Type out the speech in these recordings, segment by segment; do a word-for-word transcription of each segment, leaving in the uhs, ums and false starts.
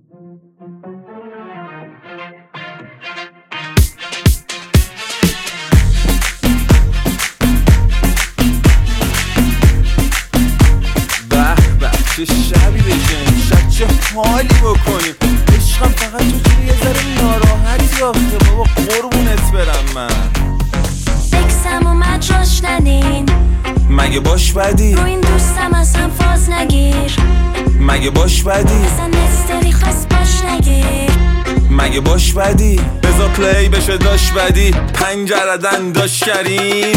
چه شبی بشین شب چه حالی بکنیم عشقم فقط تو چه یه ذره ناراحتی آخه بابا قربونت برم من بکسم و مجراش ندین مگه باش بدی رو این دوستم از هم فاز نگیر مگه باش بدی اصلا نستری خواست باش نگیر مگه باش بدی بزا پلی بشه داش بدی پنجردن داش کریم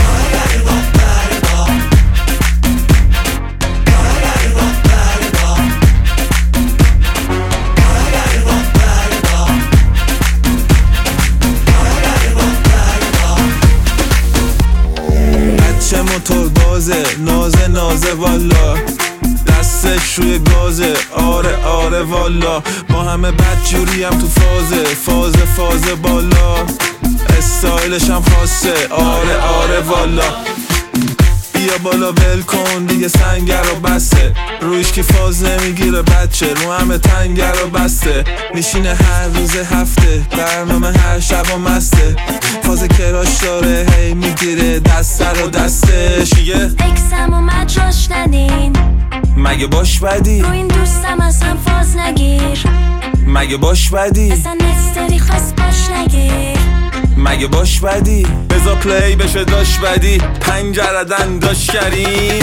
موتور بازه نازه نازه والا دستش روی گازه آره آره والا ما همه بدجوری هم تو فازه فازه فازه بالا استایلش هم خاصه آره آره والا بیا بالا ول کن دیگه سنگر و بسته رویش که فاز نمیگیره بچه رو همه تنگر و بسته میشینه هر روز هفته برنامه هر شب و مسته فاز کراش داره هی میگیره دسته رو دستش میگه بکسم و مجراش ندین مگه باش بدی رو این دوستم از هم فاز نگیر مگه باش بدی اصلا نستری خواست باش نگیر مگه باش بدی بزا پلی بشه داش بدی پنجردن داش کریم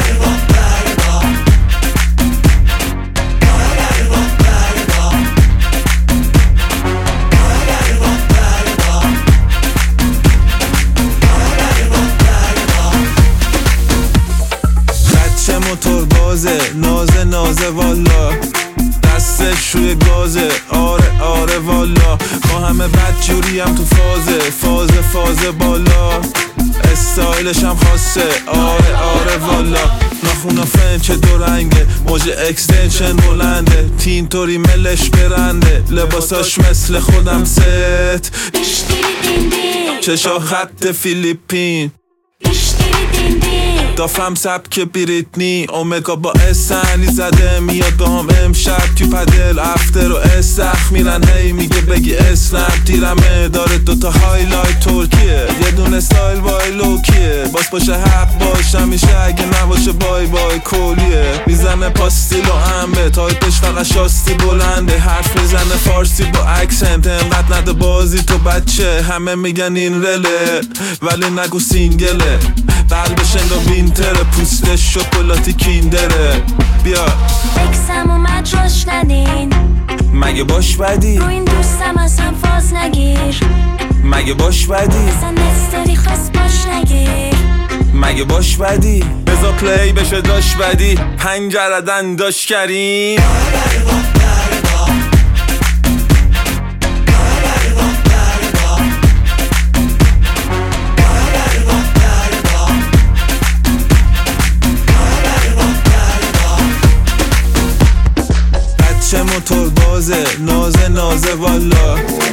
بچه موتور بازه نازه نازه والا دستش روی گازه آره آره والا ما همه بدجوری هم تو فازه فازه فازه بالا استایلش هم خاصه آره آره والا ناخونا فرنچ دو رنگه موج اکستنشن بلنده تین توری ملش برنده لباساش مثل خودم ست چشا خط فیلیپین دافم سبک بریتنی اومگا با اسنی زده میاد با هم امشب تو پدل افتر و استخ میرن هی میگه بگی اسنپ تیرمه داره دوتا هایلایت ترکیه یه دونه ستایل وای لوکیه باز باشه حق باش همیشه اگه نباشه بای بای کولیه میزنه پاستیل و انبه تایپش فقط شاستی بلنده حرف میزنه فارسی با اکسنت انقدر نده بازی تو بچه همه میگن این رله ولی نگو سینگله قلبش انگا وینتر پوستش شکلاتی کیندره بیا بکسم و مجراش ندین مگه باش بدی رو این دوستم از هم فاز نگیر مگه باش بدی اصلا نستری خواست باش نگیر مگه باش بدی بزا پلی بشه داش بدی پنجردن داش کریم موتور بازه نازه نازه والا